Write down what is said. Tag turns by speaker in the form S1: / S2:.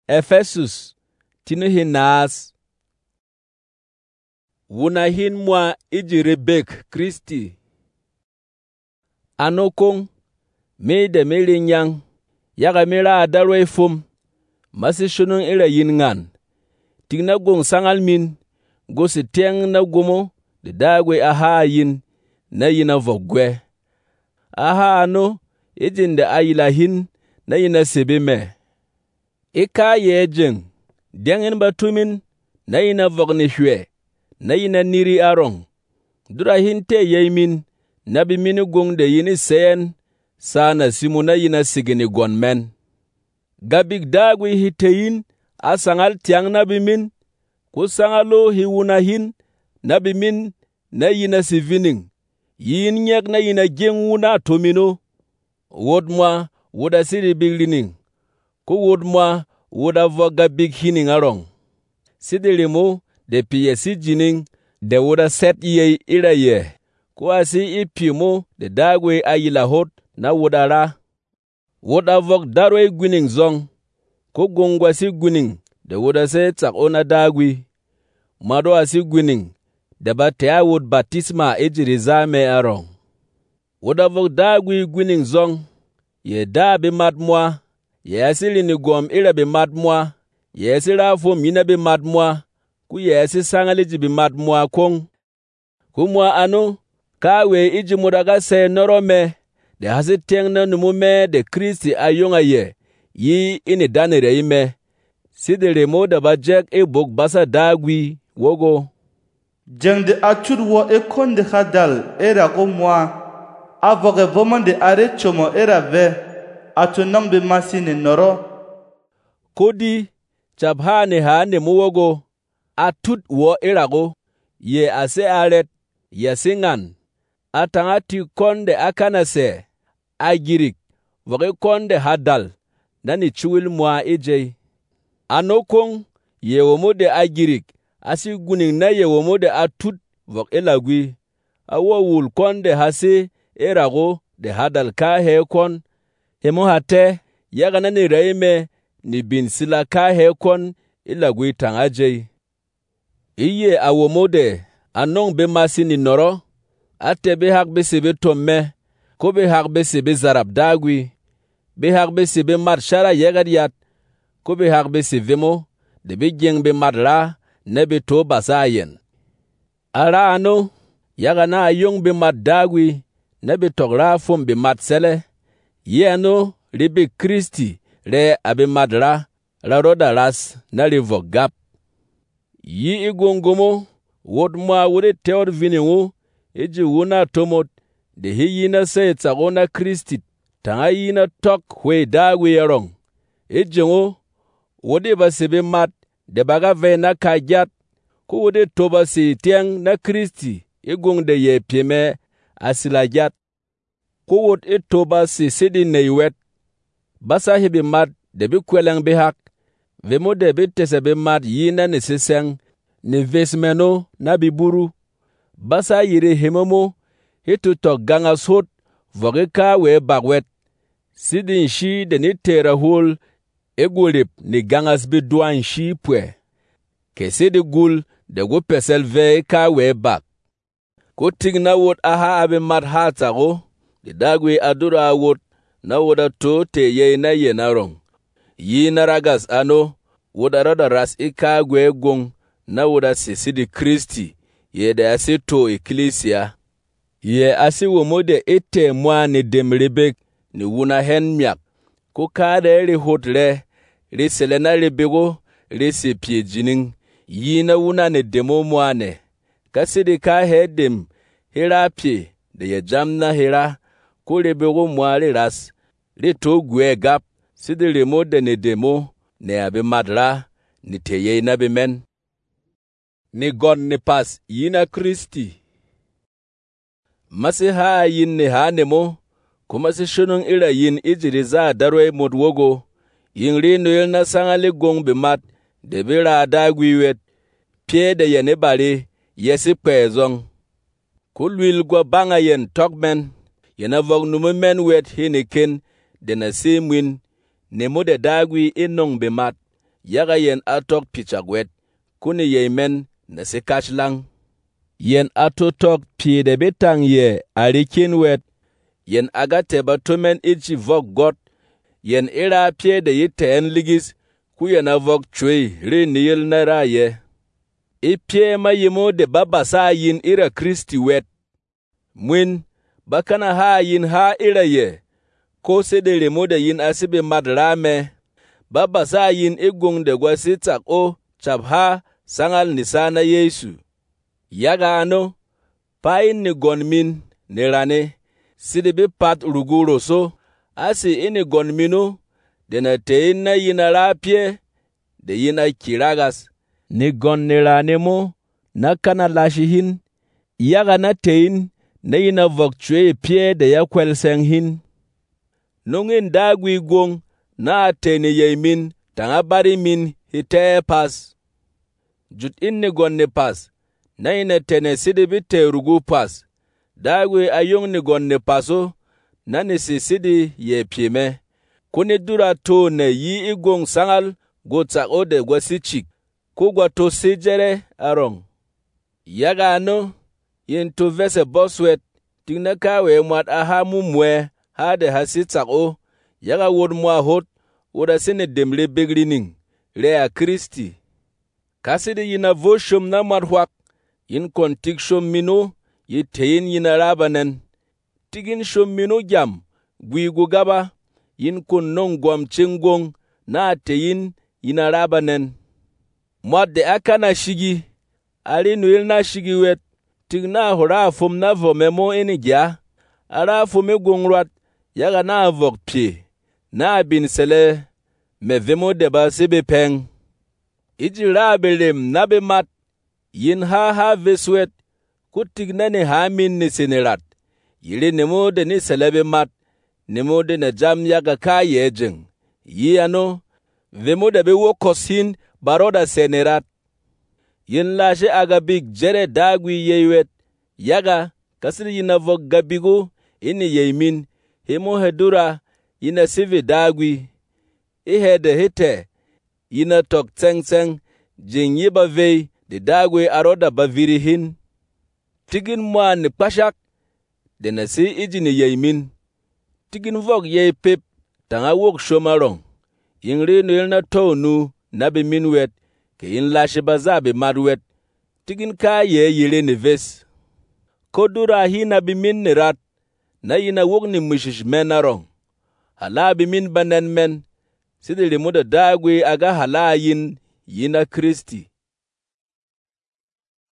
S1: Efesus tinu hinas. Wuna hin mwa iji rebek Kristi. Anokong me de meri nyang yaga mera adarwe fum masi shunung ira yin ngan. Ting na gong sangal min go si tiang na gomo de dagwe aha yin na yina vogwe. Aha ano ijin de ayila hin na yina sebe me. Ika ye jeng diangin batumin na yina vogni hwe na yina niri arong. Dura hin te yemin na bimini gong de yini sen sana simu na yina sigini gon men. Gabik dagwe hiteyin asangal tiang na bimin kusangalo hiwuna hin na bimin na yina sivining. Yin nyek na yina jeng wuna tomino. Wodmwa woda siri biglining. Ku wodmwa woda voga big hining arong. Sidirimo de piye si jining de woda set ye ira ye. Ku asi ipimo de dagwe ayila hot na woda ra. Woda vog darwe gwining zong. Ku gongwa si gwining de woda se tsak ona dagwi. Mado asi gwining de batea wod batisma ejiriza me arong. Woda vog dagwi gwining zong. Ye da be madmwa. Ye asili ni gom ira be madmwa. Ye asila fom yina be madmwa. Ku ye asi sangaliji be madmwa kong. Ku mwa ano kawe iji mudaga se norome. De hasi tiang na numume de Kristi ayonga ye. Yi ini danire ime. Sidere mo da bajek e bok basa dagwi wogo.
S2: Jeng de atud wo e konde khadal era go mwa. Avoge voman de are chomo era ve. Atunang be masine noro.
S1: Kodi chabhane hane muwogo. Atud wo era go. Ye ase aret. Ye singan. Atangati konde akanase. Agirik. Voge konde hadal. Nani chuil mwa ejei. Anokong ye womo de agirik. Asi guning na ye womo de atut vok elagwi. Awo wul konde hase erago de hadal ka he kon. Hemo hate yaga nani reime ni bin sila ka he kon elagwi tangajei. Iye awomo de anong be masi ni noro. Ate be hak be sebe tomme. Ko be hak be sebe zarab dagwi. Be hak be sebe mat shara yegadiyat. Ko be hak be sebe mo. De be jeng be mat ra. Nebe to basayen. Ara ano. Yaga na ayong be mat dagwi. Nebe togra fom be mat sele. Ye ano. Rebe Kristi. Re abe mat ra. La roda ras. Na revo gap. Yi igongomo. Wod mwa wode teor viningu. Eji wuna tomot. De hi yina se tsagona Kristi. Tanga yina tok hwe dagwi yarong. Eji ngo. Wode basebe mat. De baga ve na kajat. Ku wode toba si tiang na Kristi. Egong de ye pieme asilajat. Ku wode toba si sidi neiwet. Basa hebe mat de be kweleng behak. Vemo de be tesebe mat yina neseseng. Ne vesmeno na biburu. Basa yire hemomo. Hitu tok ganga sot. Voge ka we bagwet. Sidin shi de ni tera hul. Egulip ni gangas be douan shi pwe. Kese de gul de go pesel ve ka we bak. Ko ting na wot aha abe mat hata go. De dagwe adura wot na woda to te ye na ye narong. Yi na ragas ano. Woda rada ras ika gwe gong. Na woda sisidi Kristi. Ye de ase to eklesia. Ye ase womode ete mwa ni demrebek. Ni wuna hen myak. Ko kade re hot re. Re selena re bego. Re se pie jining. Yi na wuna ne demo mwane. Kasidi ka he dem. Hera pie. De ye jam na hera. Ko re bego mwale ras. Re to gwe gap. Sidi re mo de ne demo. Ne abe madra. Ni teye na be men. Ni gon ni pas yi na Kristi. Masi ha yin ni ha nemo. Kuma si shunung ira yin ijiriza darwe modwogo. Yin rino yil na sangale gong be mat. De bira adagwi wet. Pie de yene bari. Yesi pezong. Kulwil gwa banga yen tokmen. Yena vog nume men wet hinikin. De na simwin. Nemo de dagwi inong be mat. yaga yen atok pichagwet, kuni ye men na se kashlang. Yen atotok pi de bitang ye arikin wet, yen agate batumen ichi vok got, yen ira pie de yite en ligis, ku yen avok chui ri nil na ra ye. Ipie ma yimo de baba sa yin ira Kristi wet. Mwin, bakana ha yin ha ira ye, ko se de remo de yin asibe madrame, baba sa yin igung de gwasi tsak o chabha sangal nisana Yesu. Yaga ano, pain ni gonmin ni rane, sidibi pat ruguro so, asi ini gonmino, de na tein na yina rapie, de yina kiragas. Ni gon ni rane mo, na kana lashihin, yaga na tein, na yina vokchwe pie de ya kwel senghin. Nungin dagwi gong, na teni yemin, tangabari min hite pas. Jut inni gon ni pas, na ina tene sidibi te rugu pas. Dagwi ayong ni gon ni paso, na nisi sidi ye pieme. Kuni dura to ne yi igong sangal, go tsak ode gwa si chik. Kugwa to si jere arong. Yaga ano, yin to vese boswet, tingna kawe mwat aha mumwe, hade hasi tsak o. Yaga wod mwa hot, woda sine demle begrining, rea Kristi. Kasidi yina voshum na marwak, yin kontik shom mino, yi teyin yina rabanen. Tigin shom mino jam, gwigu gaba, yin kun non gwam chingong, na teyin yina rabanen. Mwad de akana shigi, ali nuil na shigi wet, tig na hura fum na vomemo ini gya, ara fume gongrat, yaga na avok pie, na bin sele, me vemo deba sebe peng. Iji rabelem na be mat, yin ha veswet, kutig na ni hamin ni sinirat, yili nemo de ni selebe mat, nemo de na jam yaga ka yejeng, yi ano, vemo de be wokosin baroda senirat. Yin lashe agabig jere dagwi yewet, yaga kasir yina vok gabigo, ini yemin, himo hedura, yina sivi dagwi, ihede hite, yina tok tseng jing yiba vei, de dagwi aroda bavirihin. Tigin mwa ni pashak, de na si ijini yemin. Tigin vok ye pip, tanga wok shomarong, yin rinu yilna tonu, nabi minwet, ke yin lashe bazabi madwet, tigin ka ye yile ni ves. Kodura hi nabi min ni rat, na yina wok ni mishish menarong. Halabi min banen men, sidi limuda dagwi aga hala yin, yina Kristi.